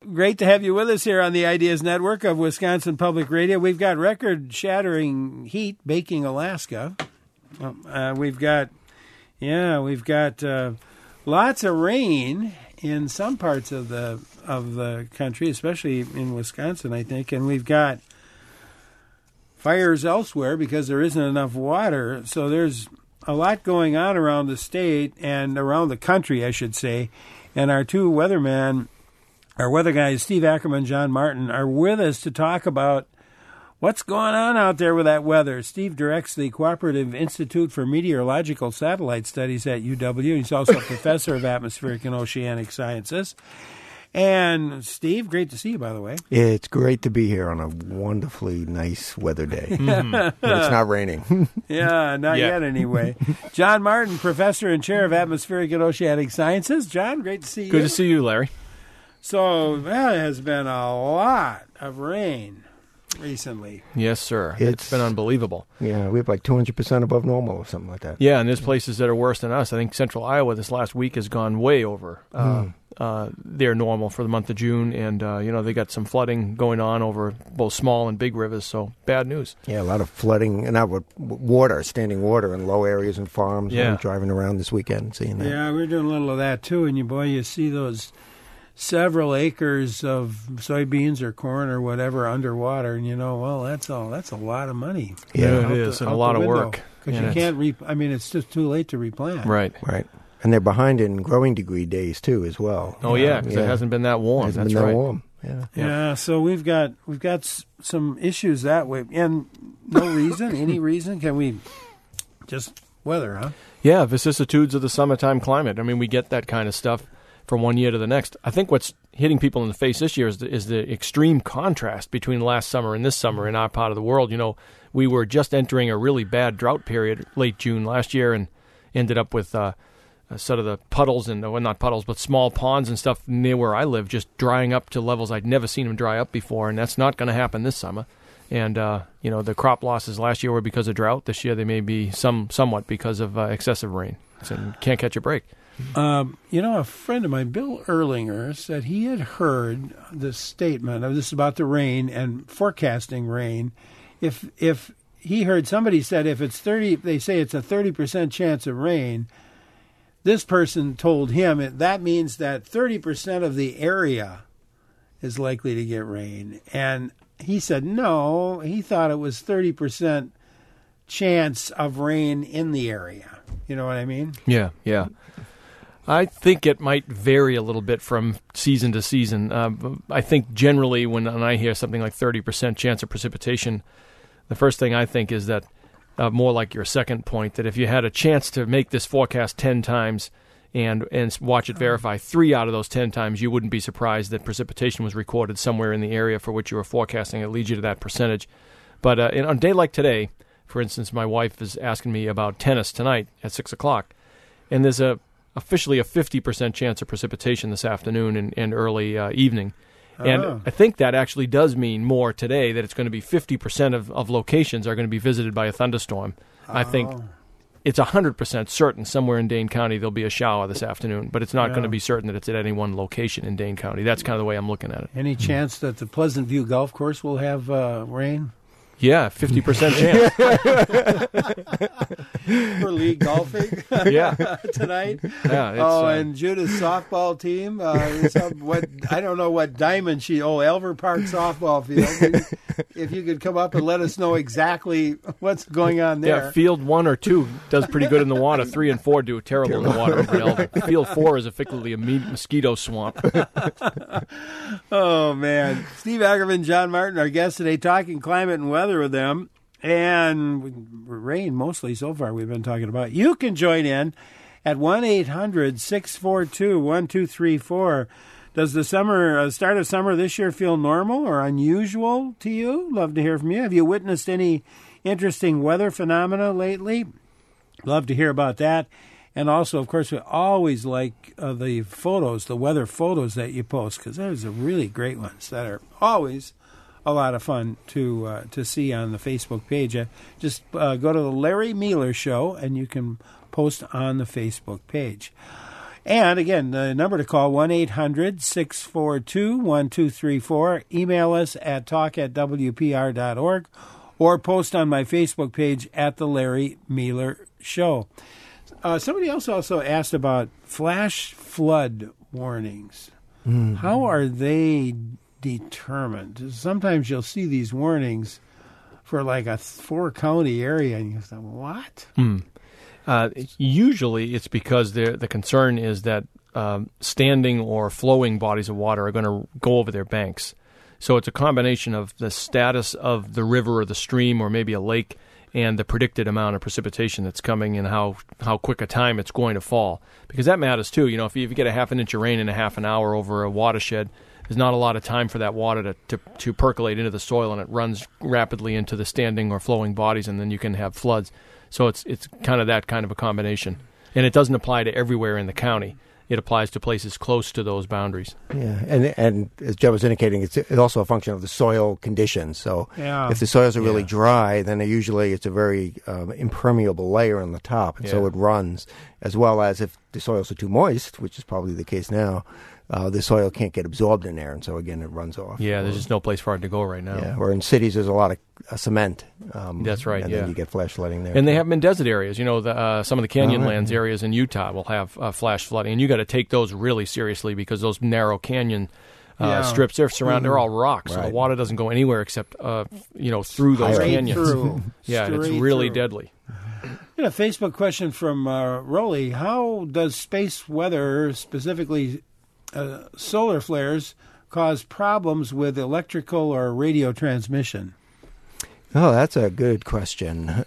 great to have you with us here on the Ideas Network of Wisconsin Public Radio. We've got record-shattering heat baking Alaska. We've got lots of rain in some parts of the country, especially in Wisconsin, I think, and we've got fires elsewhere because there isn't enough water. So there's a lot going on around the state and around the country, I should say. And our two weathermen, our weather guys, Steve Ackerman and John Martin, are with us to talk about what's going on out there with that weather. Steve directs the Cooperative Institute for Meteorological Satellite Studies at UW. He's also a professor of atmospheric and oceanic sciences. And Steve, great to see you, by the way. It's great to be here on a wonderfully nice weather day. But it's not raining. Yeah, not yet anyway. John Martin, professor and chair of atmospheric and oceanic sciences. John, great to see you. Good to see you, Larry. So that has been a lot of rain recently. Yes, sir. It's been unbelievable. Yeah, we have like 200% above normal or something like that. Yeah, and there's places that are worse than us. I think central Iowa this last week has gone way over their normal for the month of June. And, they got some flooding going on over both small and big rivers. So bad news. Yeah, a lot of flooding and water, standing water in low areas and farms. Yeah. I'm driving around this weekend and seeing that. Yeah, we're doing a little of that too. And you see those several acres of soybeans or corn or whatever underwater, and that's a lot of money. Yeah, it is, and a lot of work. Because you can't it's just too late to replant. Right. And they're behind in growing degree days too, as well. Oh yeah, because it hasn't been that warm. That's right. Warm. Yeah. So we've got some issues that way, and no reason, any reason. Can we just weather, huh? Yeah, vicissitudes of the summertime climate. I mean, we get that kind of stuff from one year to the next. I think what's hitting people in the face this year is the extreme contrast between last summer and this summer in our part of the world. We were just entering a really bad drought period late June last year and ended up with sort of the puddles not puddles, but small ponds and stuff near where I live just drying up to levels I'd never seen them dry up before, and that's not going to happen this summer. And, the crop losses last year were because of drought. This year they may be somewhat because of excessive rain. So you can't catch a break. A friend of mine, Bill Erlinger, said he had heard the statement of this about the rain and forecasting rain. If he heard somebody said if it's 30, they say it's a 30% chance of rain. This person told him that means that 30% of the area is likely to get rain. And he said no, he thought it was 30% chance of rain in the area. You know what I mean? Yeah. I think it might vary a little bit from season to season. I think generally when I hear something like 30% chance of precipitation, the first thing I think is that more like your second point, that if you had a chance to make this forecast 10 times and watch it verify 3 out of those 10 times, you wouldn't be surprised that precipitation was recorded somewhere in the area for which you were forecasting. It leads you to that percentage. But on a day like today, for instance, my wife is asking me about tennis tonight at 6 o'clock, and there's officially a 50% chance of precipitation this afternoon and early evening. And I think that actually does mean more today, that it's going to be 50% of locations are going to be visited by a thunderstorm. I think it's 100% certain somewhere in Dane County there'll be a shower this afternoon, but it's not going to be certain that it's at any one location in Dane County. That's kind of the way I'm looking at it. Any chance that the Pleasant View Golf Course will have rain? Yeah, 50% chance. For league golfing tonight. Yeah, and Judith's softball team. I don't know what diamond Elver Park softball field. If you could come up and let us know exactly what's going on there. Yeah, field 1 or 2 does pretty good in the water. 3 and 4 do terrible in the water over Elver. Field 4 is effectively a mosquito swamp. Oh, man. Steve Ackerman, John Martin, our guests today, talking climate and weather with them, and rain mostly so far we've been talking about. You can join in at 1-800-642-1234. Does the start of summer this year feel normal or unusual to you? Love to hear from you. Have you witnessed any interesting weather phenomena lately? Love to hear about that. And also, of course, we always like the weather photos that you post, because there's some really great ones that are always a lot of fun to see on the Facebook page. Just go to the Larry Mealer Show, and you can post on the Facebook page. And again, the number to call, 1-800-642-1234. Email us at talk@wpr.org or post on my Facebook page at The Larry Mealer Show. Somebody else also asked about flash flood warnings. How are they determined? Sometimes you'll see these warnings for like a 4-county area, and you say, what? Usually it's because the concern is that standing or flowing bodies of water are going to go over their banks. So it's a combination of the status of the river or the stream or maybe a lake and the predicted amount of precipitation that's coming and how quick a time it's going to fall. Because that matters too. You know, if you get a half an inch of rain in a half an hour over a watershed, there's not a lot of time for that water to percolate into the soil, and it runs rapidly into the standing or flowing bodies, and then you can have floods. So it's kind of that kind of a combination. And it doesn't apply to everywhere in the county. It applies to places close to those boundaries. Yeah, and as Joe was indicating, it's also a function of the soil conditions. So if the soils are really dry, then it's a very impermeable layer on the top, and so it runs. As well as if the soils are too moist, which is probably the case now, the soil can't get absorbed in there, and so again it runs off. Yeah, there's just no place for it to go right now. Yeah, or in cities there's a lot of cement. That's right. And then you get flash flooding there. And they have them in desert areas. You know, some of the Canyonlands areas in Utah will have flash flooding, and you got to take those really seriously because those narrow canyon strips they're all rocks, so the water doesn't go anywhere except through those canyons. It's really deadly. A Facebook question from Rolly: how does space weather, specifically solar flares, cause problems with electrical or radio transmission? Oh, that's a good question.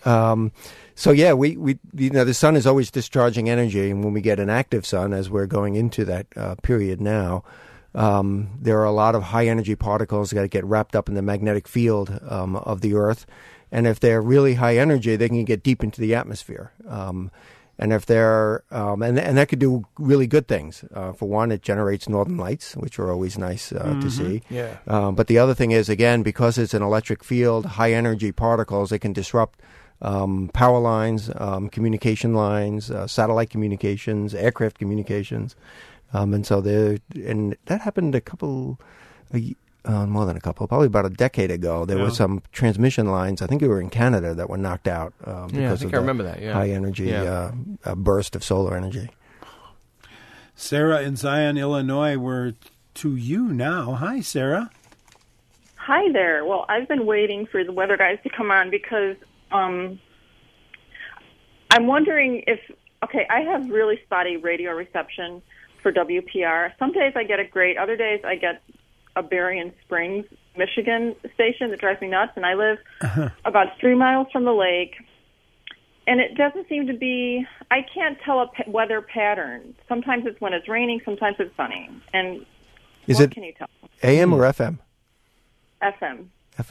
So we the sun is always discharging energy, and when we get an active sun, as we're going into that period now, there are a lot of high energy particles that get wrapped up in the magnetic field of the Earth, and if they're really high energy, they can get deep into the atmosphere. And if they're and that could do really good things. For one, it generates northern lights, which are always nice to see. Yeah. But the other thing is, again, because it's an electric field, high energy particles, it can disrupt power lines, communication lines, satellite communications, aircraft communications, and so that happened more than a couple, probably about a decade ago. There were some transmission lines, I think they were in Canada, that were knocked out because of I remember that. Yeah. high energy burst of solar energy. Sarah in Zion, Illinois, we're to you now. Hi, Sarah. Hi there. Well, I've been waiting for the weather guys to come on because I'm wondering I have really spotty radio reception for WPR. Some days I get it great. Other days I get a Berrien Springs, Michigan station that drives me nuts, and I live about 3 miles from the lake. And it doesn't seem to be, I can't tell a weather pattern. Sometimes it's when it's raining, sometimes it's sunny. And can you tell? AM or FM? FM.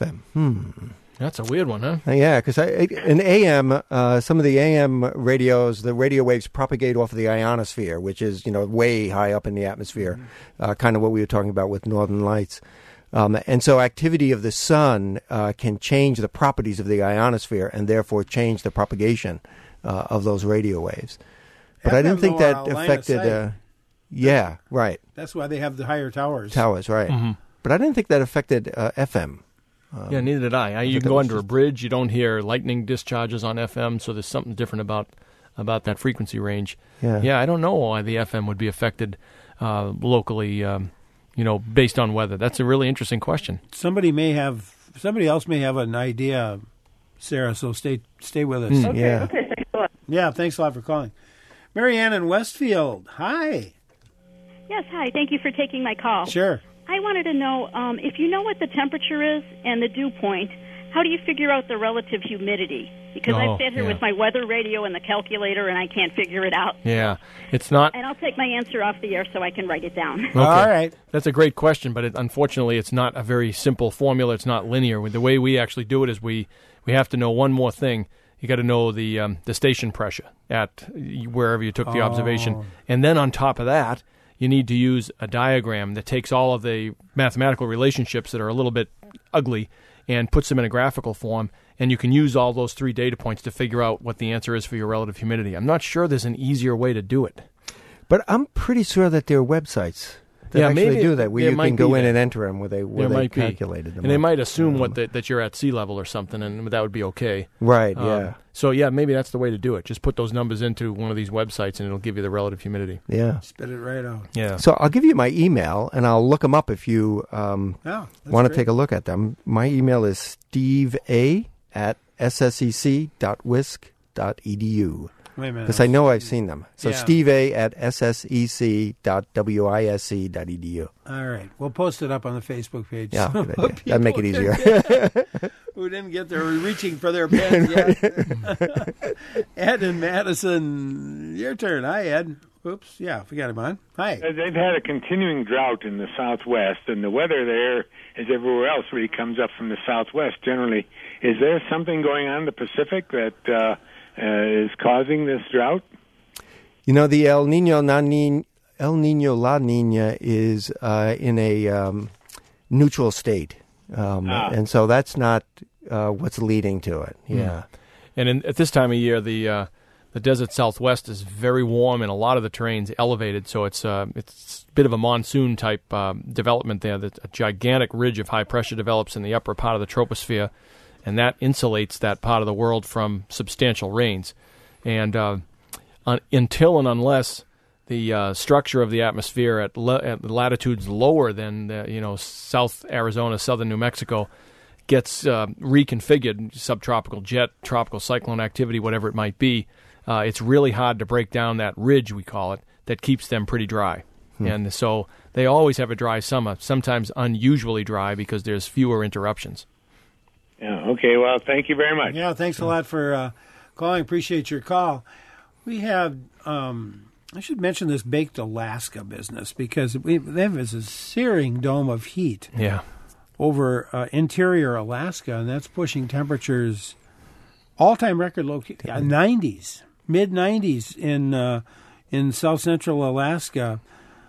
FM. That's a weird one, huh? Yeah, because in AM, some of the AM radios, the radio waves propagate off of the ionosphere, which is, way high up in the atmosphere, kind of what we were talking about with northern lights. And so activity of the sun can change the properties of the ionosphere and therefore change the propagation of those radio waves. But I didn't think that affected... yeah, right. That's why they have the higher towers. Towers, right. Mm-hmm. But I didn't think that affected FM. Yeah, neither did I. You can go under a bridge. You don't hear lightning discharges on FM, so there's something different about that frequency range. Yeah, I don't know why the FM would be affected locally, based on weather. That's a really interesting question. Somebody else may have an idea, Sarah, so stay with us. Okay, thanks a lot. Yeah, thanks a lot for calling. Marianne in Westfield, hi. Yes, hi. Thank you for taking my call. Sure. I wanted to know, if you know what the temperature is and the dew point, how do you figure out the relative humidity? Because I've sat here with my weather radio and the calculator, and I can't figure it out. Yeah, it's not... And I'll take my answer off the air so I can write it down. Okay. All right. That's a great question, but unfortunately it's not a very simple formula. It's not linear. The way we actually do it is we have to know one more thing. You got to know the station pressure at wherever you took the observation. And then on top of that, you need to use a diagram that takes all of the mathematical relationships that are a little bit ugly and puts them in a graphical form, and you can use all those 3 data points to figure out what the answer is for your relative humidity. I'm not sure there's an easier way to do it. But I'm pretty sure that there are websites that actually do that, where you can go in and enter them, where they calculated them. And they might assume that you're at sea level or something, and that would be okay. Right, yeah. So, yeah, maybe that's the way to do it. Just put those numbers into one of these websites, and it'll give you the relative humidity. Yeah. Spit it right out. Yeah. So I'll give you my email, and I'll look them up if you want to take a look at them. My email is stevea@ssec.wisc.edu. Wait a minute. Because I know I've seen them. So Yeah. stevea@ssec.wisc.edu. All right. We'll post it up on the Facebook page. Yeah, so good idea. people That'd make it easier. who didn't get there reaching for their pens yet. Ed in Madison, your turn. Hi, Ed. Oops. Yeah, we got him on. Hi. They've had a continuing drought in the southwest, and the weather there is everywhere else where he comes up from the southwest generally. Is there something going on in the Pacific that is causing this drought? You know, the El Nino La Nina is in a neutral state, and so that's not what's leading to it. Yeah, and at this time of year, the desert Southwest is very warm, and a lot of the terrain's elevated, so it's a bit of a monsoon type development there. That a gigantic ridge of high pressure develops in the upper part of the troposphere, and that insulates that part of the world from substantial rains. And until and unless the structure of the atmosphere at latitudes lower than South Arizona, southern New Mexico gets reconfigured, subtropical jet, tropical cyclone activity, whatever it might be, it's really hard to break down that ridge, we call it, that keeps them pretty dry. And so they always have a dry summer, sometimes unusually dry because there's fewer interruptions. Yeah. Okay. Well, thank you very much. Yeah, thanks a lot for calling. Appreciate your call. We have, I should mention this Baked Alaska business because they have this searing dome of heat over interior Alaska, and that's pushing temperatures, all-time record low, 90s, mid-90s in south-central Alaska.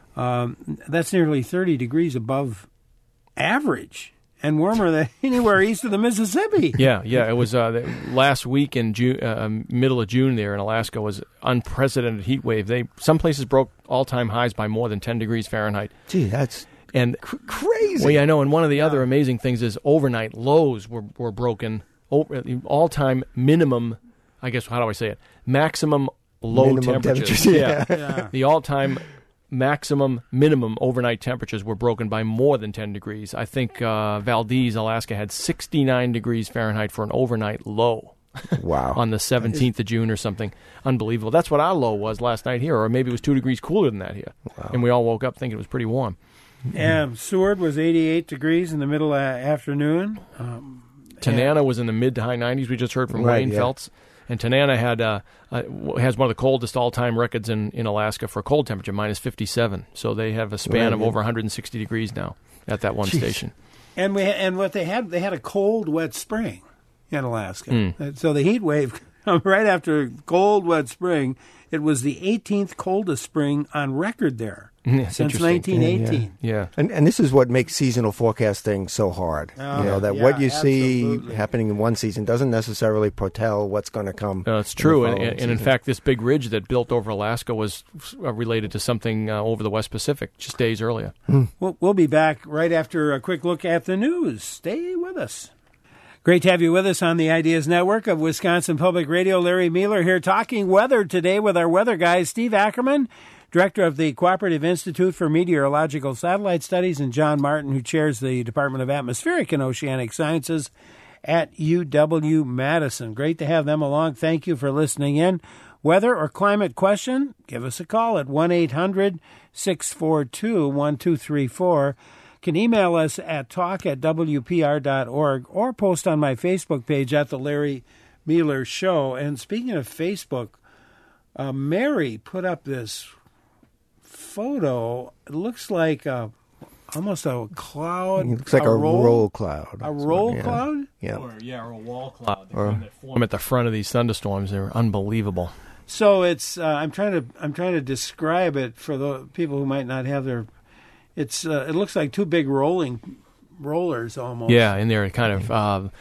That's nearly 30 degrees above average. And warmer than anywhere east of the Mississippi. Yeah. It was last week in June, middle of June there in Alaska was unprecedented heat wave. Some places broke all-time highs by more than 10 degrees Fahrenheit. Gee, that's crazy. Well, yeah, I know. And one of the other amazing things is overnight lows were broken. All-time minimum, I guess, how do I say it? Maximum low temperatures. Yeah. The all-time minimum overnight temperatures were broken by more than 10 degrees. I think Valdez, Alaska, had 69 degrees Fahrenheit for an overnight low. Wow. On the 17th of June or something. Unbelievable. That's what our low was last night here, or maybe it was 2 degrees cooler than that here. Wow. And we all woke up thinking it was pretty warm. Seward was 88 degrees in the middle afternoon. Tanana was in the mid to high 90s. We just heard from Wayne Feltz. And Tanana has one of the coldest all-time records in Alaska for cold temperature, minus 57. So they have a span of over 160 degrees now at that one station. And what they had a cold, wet spring in Alaska. So the heat wave right after cold, wet spring. It was the 18th coldest spring on record there since 1918. Yeah. And this is what makes seasonal forecasting so hard. What you see happening in one season doesn't necessarily foretell what's going to come. It's true. And in fact, this big ridge that built over Alaska was related to something over the West Pacific just days earlier. We'll be back right after a quick look at the news. Stay with us. Great to have you with us on the Ideas Network of Wisconsin Public Radio. Larry Mueller here talking weather today with our weather guy, Steve Ackerman, director of the Cooperative Institute for Meteorological Satellite Studies, and John Martin, who chairs the Department of Atmospheric and Oceanic Sciences at UW-Madison. Great to have them along. Thank you for listening in. Weather or climate question? Give us a call at 1-800-642-1234. Can email us at talk@wpr.org or post on my Facebook page at The Larry Mueller Show. And speaking of Facebook, Mary put up this photo. It looks like almost a cloud. It looks like a roll cloud. A roll cloud? Yeah. Or a wall cloud. That form at the front of these thunderstorms. They're unbelievable. So it's I'm trying to describe it for the people who might not have their. It looks like two big rollers almost. Yeah, and they're kind of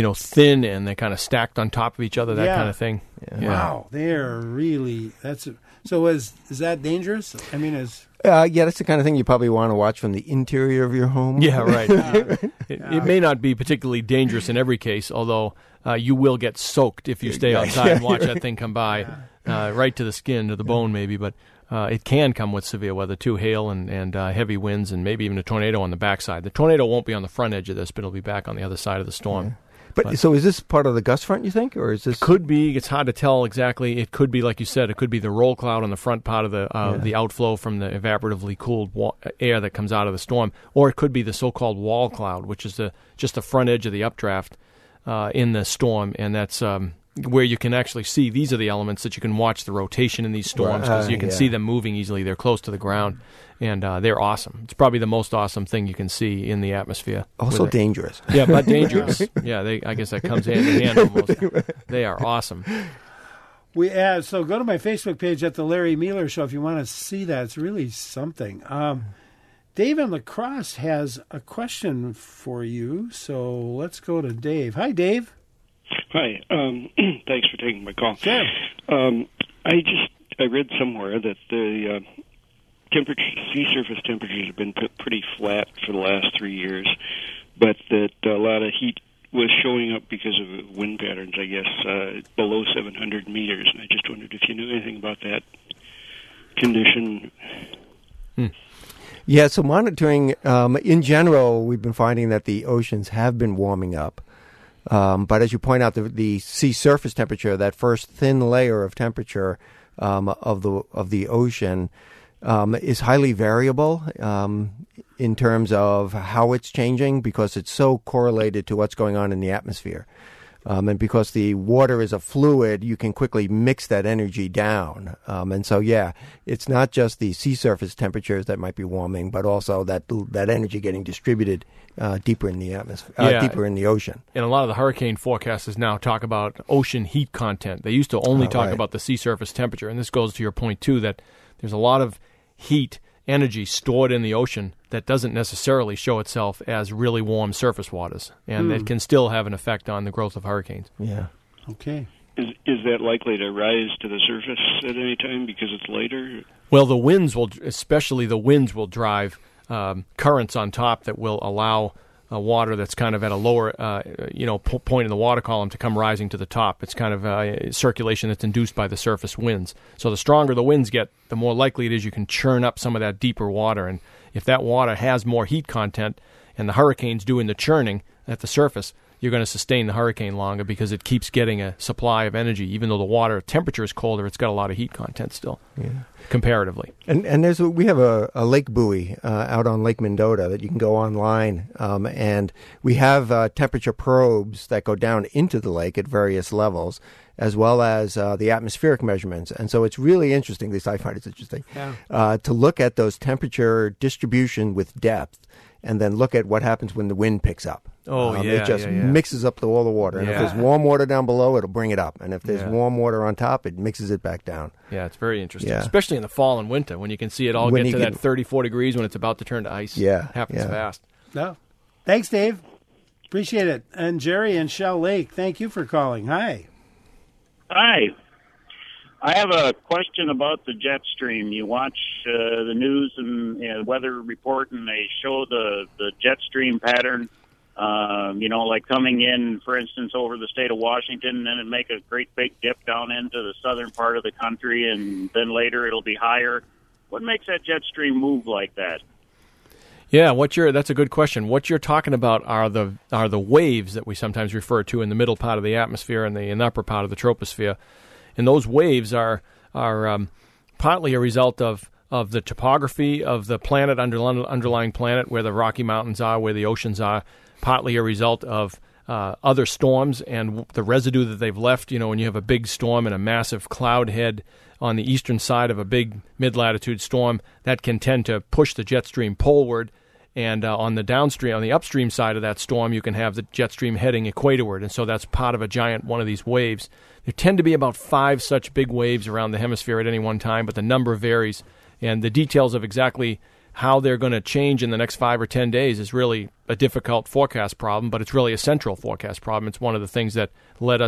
thin, and they're kind of stacked on top of each other. That kind of thing. Yeah. Wow, they're really So is that dangerous? I mean, yeah, that's the kind of thing you probably want to watch from the interior of your home. Yeah, right. It may not be particularly dangerous in every case, although you will get soaked if you stay outside and watch that thing come by, right to the skin, to the bone maybe. But it can come with severe weather too, hail and heavy winds, and maybe even a tornado on the backside. The tornado won't be on the front edge of this, but it'll be back on the other side of the storm. Yeah. But so is this part of the gust front, you think, or is this? It could be. It's hard to tell exactly. It could be, like you said, it could be the roll cloud on the front part of the outflow from the evaporatively cooled air that comes out of the storm, or it could be the so-called wall cloud, which is just the front edge of the updraft in the storm, and that's where you can actually see. These are the elements that you can watch the rotation in these storms because you can see them moving easily. They're close to the ground. And they're awesome. It's probably the most awesome thing you can see in the atmosphere. Also dangerous. Yeah, but dangerous. Yeah, I guess that comes hand in hand almost. They are awesome. So go to my Facebook page at the Larry Mueller Show if you want to see that. It's really something. Dave in La Crosse has a question for you, so let's go to Dave. Hi, Dave. Hi. Thanks for taking my call. Sure. I read somewhere that the sea surface temperatures have been pretty flat for the last 3 years, but that a lot of heat was showing up because of wind patterns, I guess, below 700 meters. And I just wondered if you knew anything about that condition. Yeah, so monitoring, in general, we've been finding that the oceans have been warming up. But as you point out, the sea surface temperature, that first thin layer of temperature of the ocean, is highly variable in terms of how it's changing because it's so correlated to what's going on in the atmosphere. And because the water is a fluid, you can quickly mix that energy down. And so, it's not just the sea surface temperatures that might be warming, but also that energy getting distributed deeper in the atmosphere, deeper in the ocean. And a lot of the hurricane forecasters now talk about ocean heat content. They used to only talk about the sea surface temperature. And this goes to your point, too, that there's a lot of heat energy stored in the ocean that doesn't necessarily show itself as really warm surface waters, and it can still have an effect on the growth of hurricanes. Yeah. Okay. Is that likely to rise to the surface at any time because it's lighter? Well, especially the winds will drive currents on top that will allow water that's kind of at a lower, point in the water column to come rising to the top. It's kind of circulation that's induced by the surface winds. So the stronger the winds get, the more likely it is you can churn up some of that deeper water. And if that water has more heat content and the hurricane's doing the churning at the surface, you're going to sustain the hurricane longer because it keeps getting a supply of energy. Even though the water temperature is colder, it's got a lot of heat content still, comparatively. And we have a lake buoy out on Lake Mendota that you can go online, and we have temperature probes that go down into the lake at various levels, as well as the atmospheric measurements. And so it's really interesting, at least I find it's interesting, to look at those temperature distribution with depth and then look at what happens when the wind picks up. It just mixes up all the water. And if there's warm water down below, it'll bring it up. And if there's warm water on top, it mixes it back down. Yeah, it's very interesting, especially in the fall and winter when you can see it all get to that 34 degrees when it's about to turn to ice. Happens fast. No. Thanks, Dave. Appreciate it. And Jerry in Shell Lake, thank you for calling. Hi. Hi. I have a question about the jet stream. You watch the news and weather report, and they show the jet stream pattern, like coming in, for instance, over the state of Washington, and then it'd make a great big dip down into the southern part of the country, and then later it'll be higher. What makes that jet stream move like that? Yeah, that's a good question. What you're talking about are the waves that we sometimes refer to in the middle part of the atmosphere and the upper part of the troposphere. And those waves are partly a result of the topography of the planet, underlying planet, where the Rocky Mountains are, where the oceans are, partly a result of other storms and the residue that they've left. When you have a big storm and a massive cloud head on the eastern side of a big mid-latitude storm, that can tend to push the jet stream poleward. And on the upstream side of that storm, you can have the jet stream heading equatorward. And so that's part of a giant one of these waves. There tend to be about 5 such big waves around the hemisphere at any one time, but the number varies. And the details of exactly how they're going to change in the next 5 or 10 days is really a difficult forecast problem, but it's really a central forecast problem. It's one of the things that led us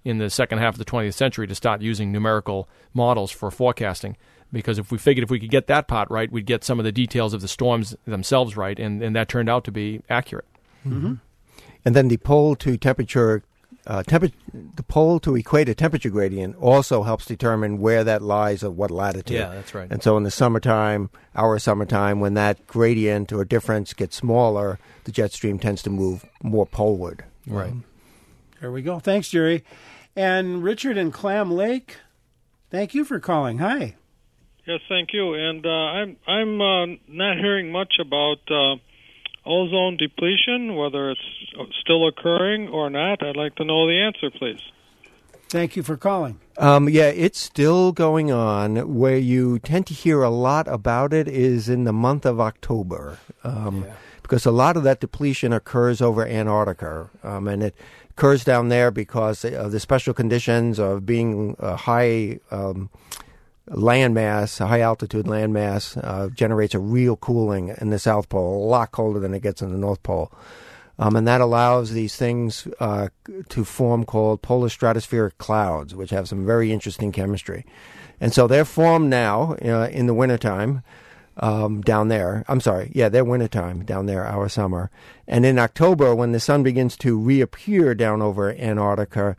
in the second half of the 20th century to start using numerical models for forecasting. Because if we figured if we could get that part right, we'd get some of the details of the storms themselves right, and that turned out to be accurate. Mm-hmm. And then the pole to temperature, the pole to equator temperature gradient also helps determine where that lies at what latitude. Yeah, that's right. And so in the summertime, when that gradient or difference gets smaller, the jet stream tends to move more poleward. Right. There we go. Thanks, Jerry. And Richard in Clam Lake, thank you for calling. Hi. Yes, thank you. And I'm not hearing much about ozone depletion, whether it's still occurring or not. I'd like to know the answer, please. Thank you for calling. Yeah, it's still going on. Where you tend to hear a lot about it is in the month of October, because a lot of that depletion occurs over Antarctica, and it occurs down there because of the special conditions of being a high landmass, a high-altitude landmass, generates a real cooling in the South Pole, a lot colder than it gets in the North Pole. And that allows these things to form called polar stratospheric clouds, which have some very interesting chemistry. And so they're formed now in the wintertime down there. They're wintertime down there, our summer. And in October, when the sun begins to reappear down over Antarctica,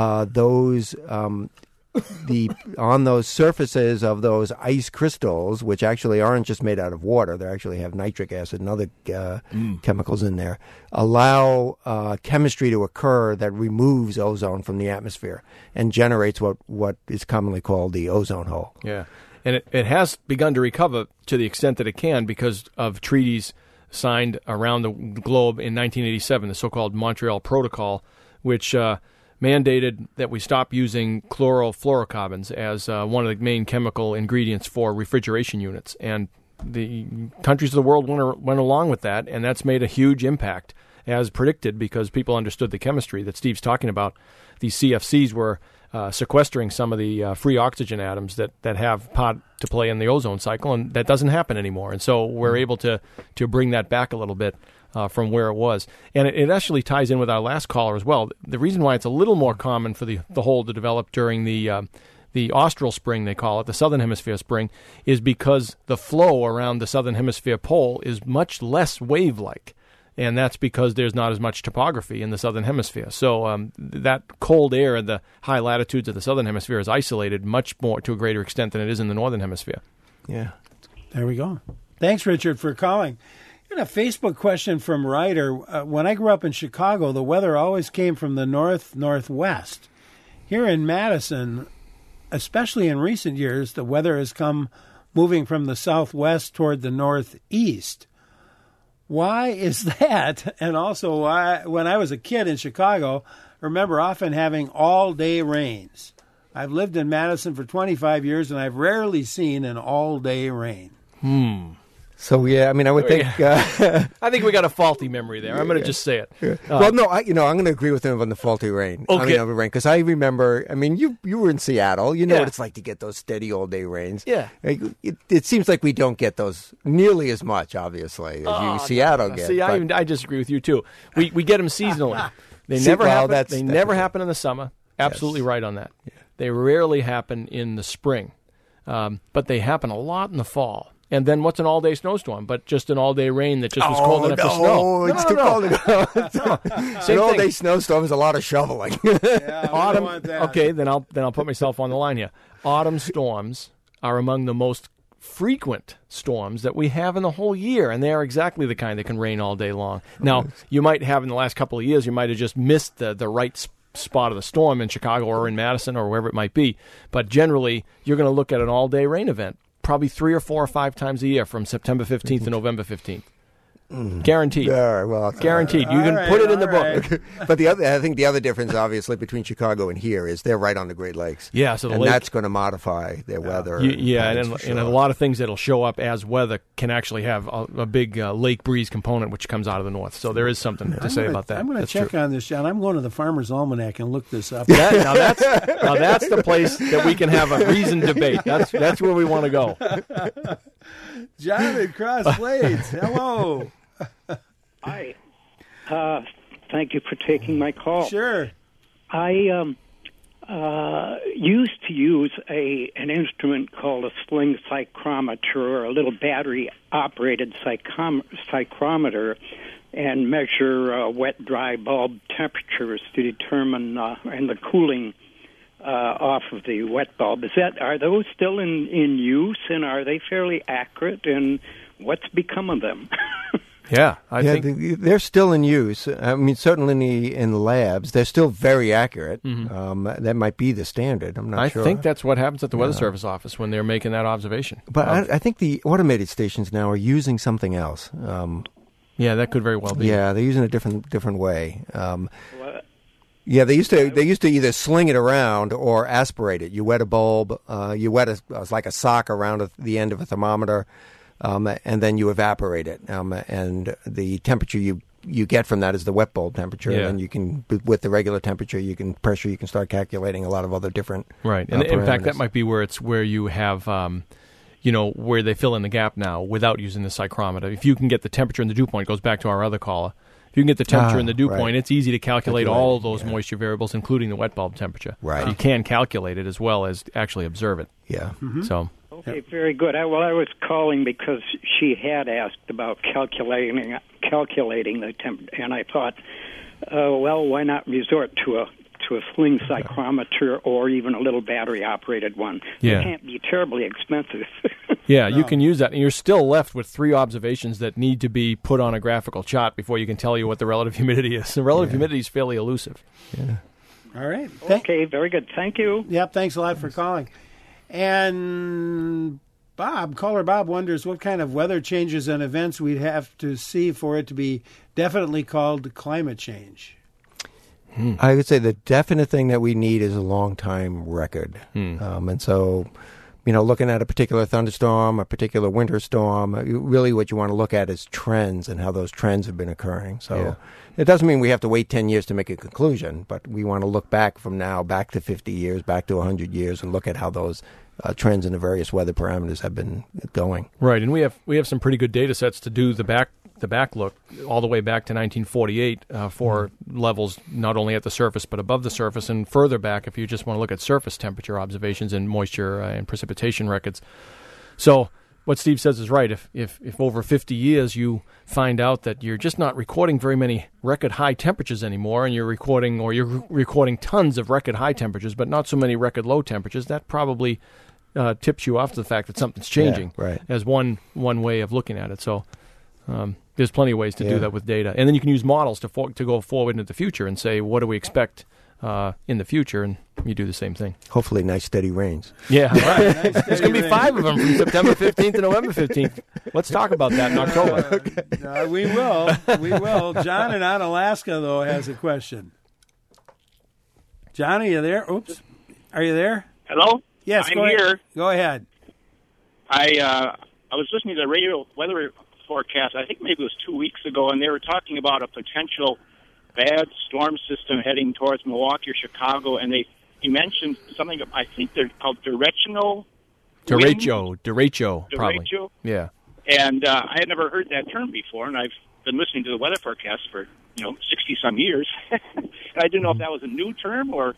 on those surfaces of those ice crystals, which actually aren't just made out of water, they actually have nitric acid and other chemicals in there, allow chemistry to occur that removes ozone from the atmosphere and generates what is commonly called the ozone hole. Yeah, and it has begun to recover to the extent that it can because of treaties signed around the globe in 1987, the so-called Montreal Protocol, which mandated that we stop using chlorofluorocarbons as one of the main chemical ingredients for refrigeration units. And the countries of the world went along with that, and that's made a huge impact, as predicted, because people understood the chemistry that Steve's talking about. These CFCs were sequestering some of the free oxygen atoms that have part to play in the ozone cycle, and that doesn't happen anymore. And so we're able to bring that back a little bit from where it was. And it actually ties in with our last caller as well. The reason why it's a little more common for the hole to develop during the austral spring, they call it, the southern hemisphere spring, is because the flow around the southern hemisphere pole is much less wave-like. And that's because there's not as much topography in the southern hemisphere. So that cold air at the high latitudes of the southern hemisphere is isolated much more to a greater extent than it is in the northern hemisphere. Yeah. There we go. Thanks, Richard, for calling. Got a Facebook question from Ryder. When I grew up in Chicago, the weather always came from the northwest. Here in Madison, especially in recent years, the weather has come moving from the southwest toward the northeast. Why is that? And also, why, when I was a kid in Chicago, I remember often having all-day rains. I've lived in Madison for 25 years, and I've rarely seen an all-day rain. So, yeah, I mean, I would think... I think we got a faulty memory there. I'm going to just say it. Well, no, I'm going to agree with him on the faulty rain. Okay. Because I remember, I mean, you were in Seattle. You know what it's like to get those steady all-day rains. Yeah. It seems like we don't get those nearly as much, obviously, as Seattle gets. See, I disagree with you, too. We get them seasonally. They never happen. They never happen in the summer. Absolutely right on that. Yeah. They rarely happen in the spring. But they happen a lot in the fall. And then what's an all-day snowstorm? But just an all-day rain that just was cold enough to snow. It's too cold to go. An all-day snowstorm is a lot of shoveling. Yeah, Autumn. want that. Okay, then I'll put myself on the line here. Autumn storms are among the most frequent storms that we have in the whole year, and they are exactly the kind that can rain all day long. Now, you might have in the last couple of years, you might have just missed the right spot of the storm in Chicago or in Madison or wherever it might be. But generally, you're going to look at an all-day rain event probably 3 or 4 or 5 times a year from September 15th to November 15th. Guaranteed. Guaranteed. You can put it in the book. But I think the other difference, obviously, between Chicago and here is they're right on the Great Lakes. Yeah, so that's going to modify their weather. And a lot of things that'll show up as weather can actually have a big lake breeze component, which comes out of the north. So there is something to say about that. I'm going to check on this, John. I'm going to the Farmer's Almanac and look this up. Now that's the place that we can have a reasoned debate. That's where we want to go. John at Cross Blades. Hello. Hi. Thank you for taking my call. Sure. I used to use an instrument called a sling psychrometer, or a little battery-operated psychrometer, and measure wet, dry bulb temperatures to determine and the cooling off of the wet bulb. Are those still in use, and are they fairly accurate? And what's become of them? Yeah, I think they're still in use. I mean, certainly in the labs, they're still very accurate. Mm-hmm. That might be the standard. I'm not sure. I think that's what happens at the Weather Service office when they're making that observation. But I think the automated stations now are using something else. Yeah, that could very well be. Yeah, they're using a different way. Yeah, they used to either sling it around or aspirate it. You wet a bulb, you wet like a sock around the end of a thermometer, and then you evaporate it. And the temperature you get from that is the wet bulb temperature. Yeah. And you can, with the regular temperature, you can start calculating a lot of other different right. And in fact, that might be where you have, where they fill in the gap now without using the psychrometer. If you can get the temperature and the dew point, it goes back to our other caller. If you can get the temperature and the dew point, it's easy to calculate all of those moisture variables, including the wet bulb temperature. Right. So you can calculate it as well as actually observe it. Yeah. Mm-hmm. So. Okay, very good. I was calling because she had asked about calculating the temperature, and I thought, why not resort to a sling psychrometer or even a little battery-operated one? Yeah. It can't be terribly expensive. Yeah, you can use that, and you're still left with 3 observations that need to be put on a graphical chart before you can tell you what the relative humidity is. The relative humidity is fairly elusive. Yeah. All right. Okay, very good. Thank you. Yep, thanks a lot for calling. And caller Bob wonders what kind of weather changes and events we'd have to see for it to be definitely called climate change. I would say the definite thing that we need is a long-time record. And so, looking at a particular thunderstorm, a particular winter storm, really what you want to look at is trends and how those trends have been occurring. So it doesn't mean we have to wait 10 years to make a conclusion, but we want to look back from now, back to 50 years, back to 100 years, and look at how those trends in the various weather parameters have been going. Right, and we have some pretty good data sets to do the back look all the way back to 1948 for levels not only at the surface but above the surface, and further back if you just want to look at surface temperature observations and moisture and precipitation records. So what Steve says is right. If over 50 years you find out that you're just not recording very many record high temperatures anymore, and you're recording tons of record high temperatures but not so many record low temperatures, that probably tips you off to the fact that something's changing. Yeah, right. As one way of looking at it. So there's plenty of ways to do that with data. And then you can use models to go forward into the future and say, what do we expect in the future? And you do the same thing. Hopefully nice steady rains. Yeah, right. There's going to be 5 of them from September 15th to November 15th. Let's talk about that in October. We will. We will. John in Alaska, though, has a question. John, are you there? Oops. Are you there? Hello? Yes, I'm here. Go ahead. I was listening to the radio weather forecast, I think maybe it was 2 weeks ago, and they were talking about a potential bad storm system heading towards Milwaukee or Chicago, and he mentioned something, I think they're called derecho, probably. Derecho? Yeah. And I had never heard that term before, and I've been listening to the weather forecast for 60-some years. And I didn't know if that was a new term or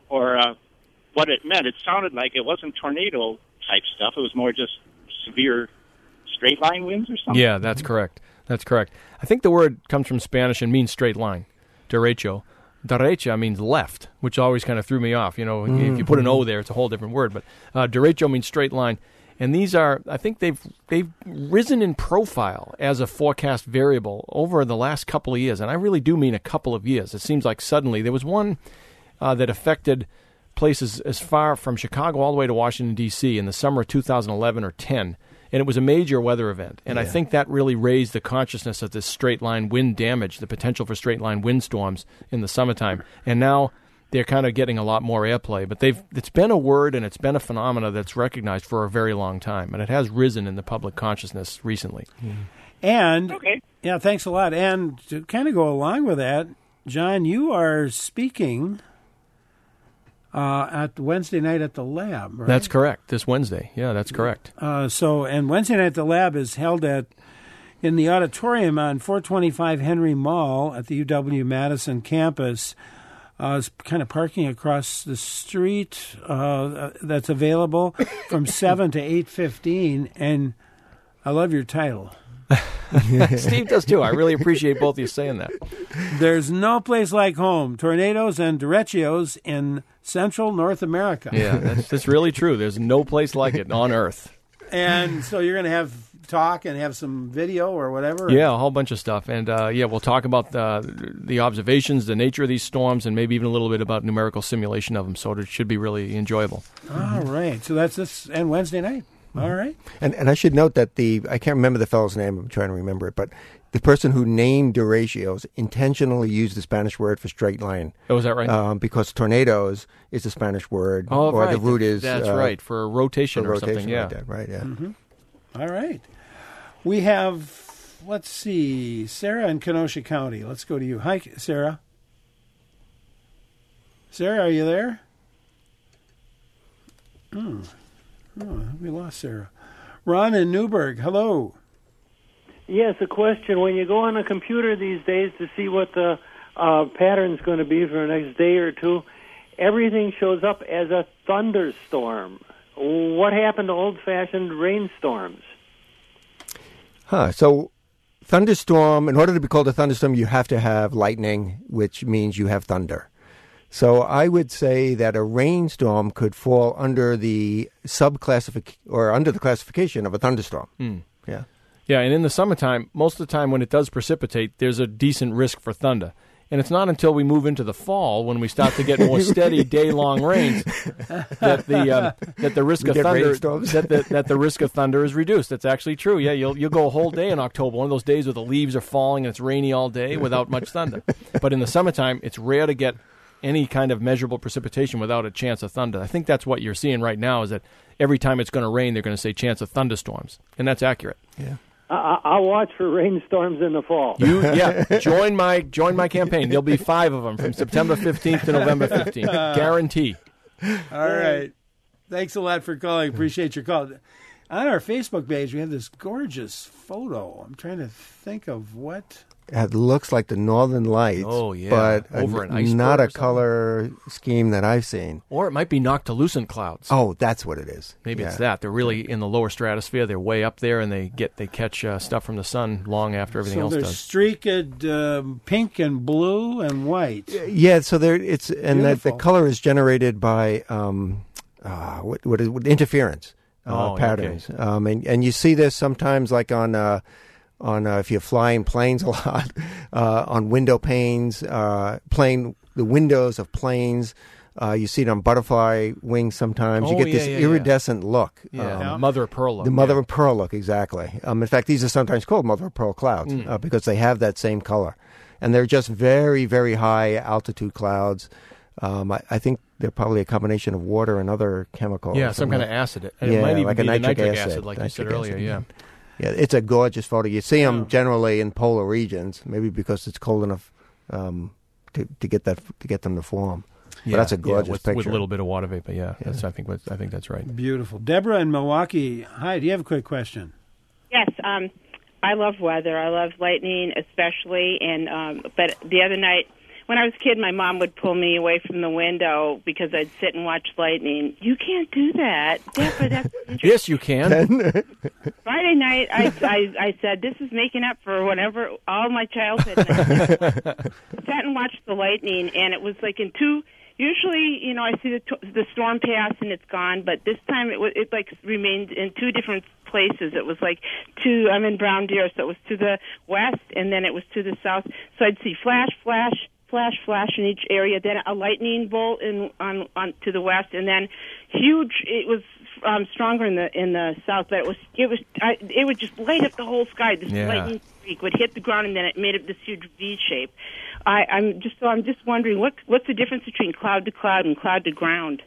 what it meant. It sounded like it wasn't tornado-type stuff. It was more just severe straight line winds or something? Yeah, that's correct. I think the word comes from Spanish and means straight line. Derecho. Derecha means left, which always kind of threw me off. If you put an O there, it's a whole different word. But derecho means straight line. And these are, I think they've risen in profile as a forecast variable over the last couple of years. And I really do mean a couple of years. It seems like suddenly there was one that affected places as far from Chicago all the way to Washington, D.C. in the summer of 2011 or 10. And it was a major weather event. And I think that really raised the consciousness of this straight-line wind damage, the potential for straight-line windstorms in the summertime. And now they're kind of getting a lot more airplay. But it's been a word and it's been a phenomena that's recognized for a very long time. And it has risen in the public consciousness recently. And, thanks a lot. And to kind of go along with that, John, you are speaking at Wednesday night at the lab, right? That's correct. This Wednesday. Yeah, that's correct. And Wednesday night at the lab is held in the auditorium on 425 Henry Mall at the UW-Madison campus. is kind of parking across the street that's available from 7 to 8:15, and I love your title. Steve does too. I really appreciate both of you saying that. There's no place like home. Tornadoes and derechos in Central North America. Yeah, that's really true. There's no place like it on Earth. And so you're going to have talk and have some video or whatever? Yeah, a whole bunch of stuff. And, we'll talk about the observations, the nature of these storms, and maybe even a little bit about numerical simulation of them. So it should be really enjoyable. All right. So that's this and Wednesday night. All right. And I should note that I can't remember the fellow's name. I'm trying to remember it. But the person who named derechos intentionally used the Spanish word for straight line. Oh, is that right? Because tornadoes is a Spanish word. Oh, or right. the root is... That's right, for rotation or something. Yeah. Like that. Right, yeah. Mm-hmm. All right. We have, let's see, Sarah in Kenosha County. Let's go to you. Hi, Sarah. Sarah, are you there? Oh, we lost Sarah. Ron in Newburgh. Hello. Yes, a question. When you go on a computer these days to see what the pattern's going to be for the next day or two, everything shows up as a thunderstorm. What happened to old-fashioned rainstorms? So thunderstorm, in order to be called a thunderstorm, you have to have lightning, which means you have thunder. So I would say that a rainstorm could fall under the under the classification of a thunderstorm. Yeah. Yeah, and in the summertime, most of the time when it does precipitate, there's a decent risk for thunder. And it's not until we move into the fall when we start to get more steady day-long rains that the risk of thunder that the risk of thunder is reduced. That's actually true. Yeah, you'll go a whole day in October, one of those days where the leaves are falling and it's rainy all day without much thunder. But in the summertime, it's rare to get any kind of measurable precipitation without a chance of thunder. I think that's what you're seeing right now is that every time it's going to rain, they're going to say chance of thunderstorms, and that's accurate. Yeah. I'll watch for rainstorms in the fall. Join my campaign. There'll be 5 of them from September 15th to November 15th. Guarantee. All right. Thanks a lot for calling. Appreciate your call. On our Facebook page, we have this gorgeous photo. I'm trying to think of what... It looks like the Northern Lights. Oh, yeah. But over an iceberg not a color scheme that I've seen. Or it might be noctilucent clouds. Oh, that's what it is. Maybe it's that. They're really in the lower stratosphere. They're way up there, and they catch stuff from the sun long after everything else does. So they're streaked pink and blue and white. Yeah, so the color is generated by what is interference patterns. Okay. And you see this sometimes like on if you're flying planes a lot, on window panes, the windows of planes. You see it on butterfly wings sometimes. You get this iridescent look. Yeah, mother of pearl look. The mother of pearl look, exactly. In fact, these are sometimes called mother of pearl clouds because they have that same color. And they're just very, very high altitude clouds. I think they're probably a combination of water and other chemicals. Yeah, some kind of acid. It might even like be a nitric acid, like you said earlier, yeah. Yeah, it's a gorgeous photo. You see them generally in polar regions, maybe because it's cold enough to get them to form. But that's a gorgeous picture with a little bit of water vapor. Yeah. I think that's right. Beautiful. Deborah in Milwaukee. Hi. Do you have a quick question? Yes. I love weather. I love lightning, especially. And but the other night, when I was a kid, my mom would pull me away from the window because I'd sit and watch lightning. You can't do that. Deborah, that's yes, you can. Friday night, I said, this is making up for whatever, all my childhood. Sat and watched the lightning, and it was like in two... Usually, I see the storm pass and it's gone, but this time it remained in 2 different places. It was like I'm in Brown Deer, so it was to the west, and then it was to the south. So I'd see flash, flash, flash, flash in each area, then a lightning bolt on to the west, and then huge. It was stronger in the south, but it would just light up the whole sky. This lightning streak would hit the ground, and then it made up this huge V shape. I'm just wondering what's the difference between cloud to cloud and cloud to ground?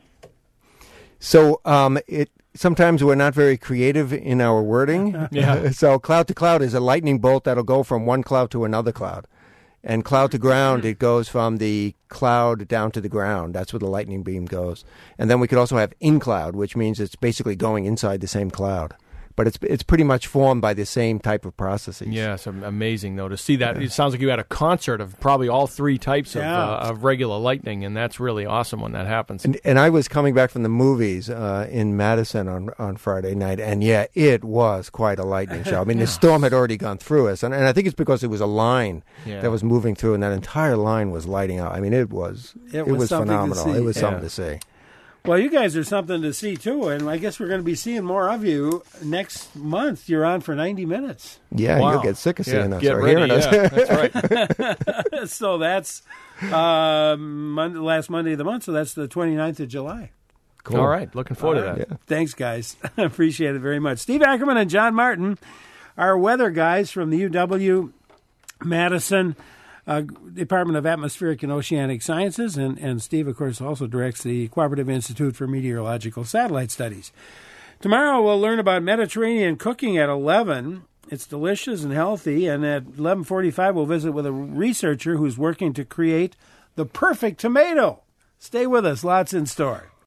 So sometimes we're not very creative in our wording. Yeah. So cloud to cloud is a lightning bolt that'll go from one cloud to another cloud. And cloud to ground, it goes from the cloud down to the ground. That's where the lightning beam goes. And then we could also have in cloud, which means it's basically going inside the same cloud. but it's pretty much formed by the same type of processes. Yeah, it's amazing, though, to see that. Yeah. It sounds like you had a concert of probably all three types of regular lightning, and that's really awesome when that happens. And I was coming back from the movies in Madison on Friday night, and it was quite a lightning show. I mean, the storm had already gone through us, and I think it's because it was a line that was moving through, and that entire line was lighting up. I mean, it was phenomenal. It was something to see. Well, you guys are something to see, too, and I guess we're going to be seeing more of you next month. You're on for 90 minutes. Yeah, you'll get sick of seeing us or hearing us. That's right. So that's last Monday of the month, so that's the 29th of July. Cool. All right, looking forward to that. Yeah. Thanks, guys. Appreciate it very much. Steve Ackerman and John Martin, our weather guys from the UW-Madison Department of Atmospheric and Oceanic Sciences, and Steve, of course, also directs the Cooperative Institute for Meteorological Satellite Studies. Tomorrow we'll learn about Mediterranean cooking at 11. It's delicious and healthy, and at 11:45 we'll visit with a researcher who's working to create the perfect tomato. Stay with us. Lots in store.